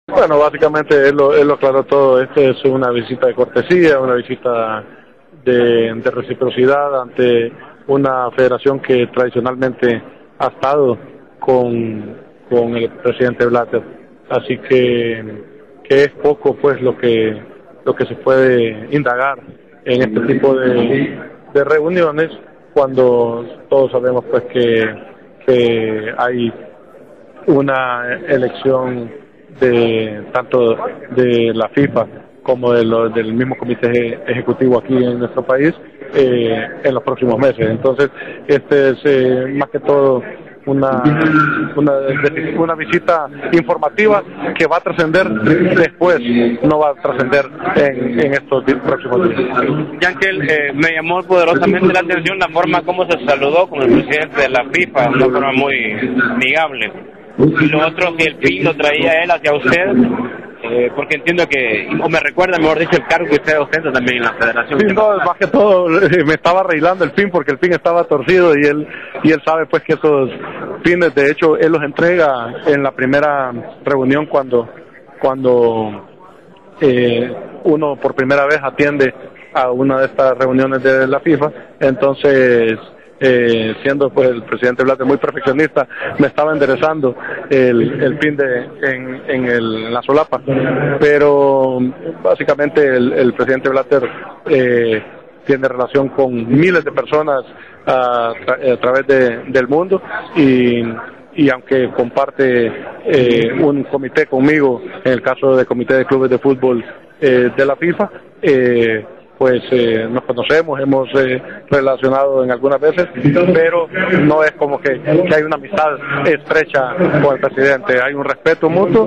Bueno, básicamente él lo aclaró todo. Este es una visita de cortesía, una visita de reciprocidad ante una federación que tradicionalmente ha estado con el presidente Blatter. Así que es poco pues lo que se puede indagar en este tipo de reuniones cuando todos sabemos pues que hay una elección de tanto de la FIFA como del mismo comité ejecutivo aquí en nuestro país en los próximos meses. Entonces, este es más que todo una visita informativa que va a trascender después, no va a trascender en estos próximos días. Yankel, me llamó poderosamente la atención la forma como se saludó con el presidente de la FIFA, una forma muy amigable. Y lo otro, que el fin lo traía él hacia usted, porque entiendo que, o me recuerda, mejor dicho, el cargo que usted ostenta también en la federación. Sí, no, más que todo me estaba arreglando el pin porque el pin estaba torcido y él sabe pues que esos pines, de hecho, él los entrega en la primera reunión cuando uno por primera vez atiende a una de estas reuniones de la FIFA. Entonces, siendo pues el presidente Blatter muy perfeccionista, me estaba enderezando el pin en la solapa, pero básicamente el presidente Blatter tiene relación con miles de personas a través del mundo y aunque comparte un comité conmigo, en el caso del comité de clubes de fútbol de la FIFA, pues nos conocemos, hemos relacionado en algunas veces, pero no es como que hay una amistad estrecha con el presidente. Hay un respeto mutuo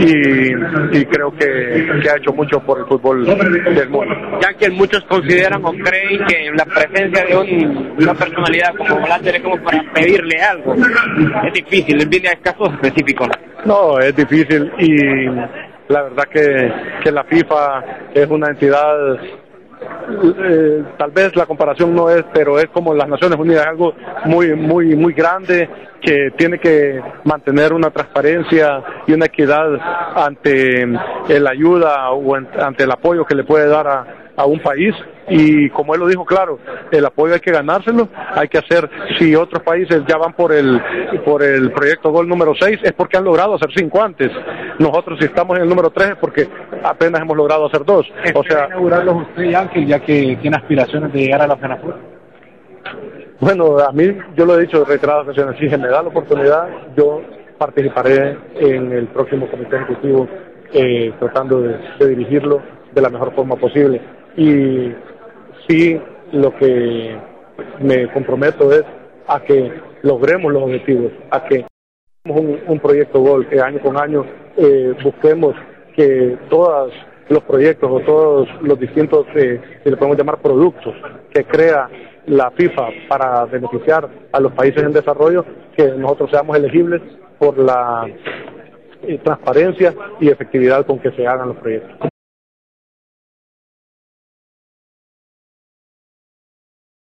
y creo que ha hecho mucho por el fútbol del mundo. Ya que muchos consideran o creen que la presencia de una personalidad como Blatter es como para pedirle algo. Es difícil, él viene a casos específicos. No, es difícil y la verdad que la FIFA es una entidad, tal vez la comparación no es, pero es como las Naciones Unidas, algo muy grande que tiene que mantener una transparencia y una equidad ante la ayuda o ante el apoyo que le puede dar a un país. Y como él lo dijo claro, el apoyo hay que ganárselo, hay que hacer, si otros países ya van por el proyecto Gol número 6 es porque han logrado hacer 5 antes. Nosotros si estamos en el número 3 es porque apenas hemos logrado hacer 2. O sea, inaugurarlos usted, Yankel, ya que tiene aspiraciones de llegar a la FENAFUT. Bueno, a mí, yo lo he dicho en reiteradas ocasiones, si se me da la oportunidad, yo participaré en el próximo comité ejecutivo tratando de dirigirlo de la mejor forma posible. Y sí, lo que me comprometo es a que logremos los objetivos, a que un proyecto Gol, que año con año busquemos que todos los proyectos o todos los distintos, si le podemos llamar productos, que crea la FIFA para beneficiar a los países en desarrollo, que nosotros seamos elegibles por la transparencia y efectividad con que se hagan los proyectos.